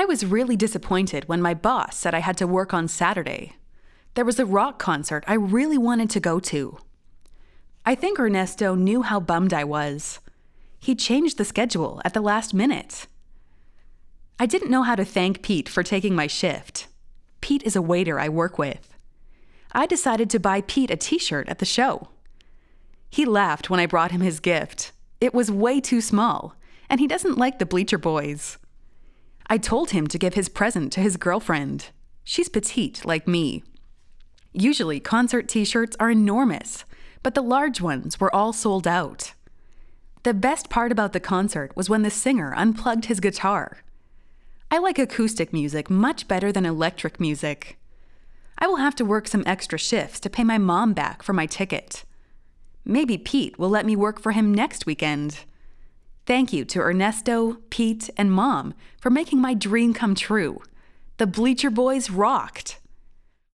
was really disappointed when my boss said I had to work on Saturday. There was a rock concert I really wanted to go to. I think Ernesto knew how bummed I was. He changed the schedule at the last minute. I didn't know how to thank Pete for taking my shift. Pete is a waiter I work with. I decided to buy Pete a t-shirt at the show. He laughed when I brought him his gift. It was way too small, and he doesn't like the Bleacher Boys. I told him to give his present to his girlfriend. She's petite like me. Usually, concert t-shirts are enormous, but the large ones were all sold out. The best part about the concert was when the singer unplugged his guitar. I like acoustic music much better than electric music. I will have to work some extra shifts to pay my mom back for my ticket. Maybe Pete will let me work for him next weekend. Thank you to Ernesto, Pete, and Mom for making my dream come true. The Bleacher Boys rocked!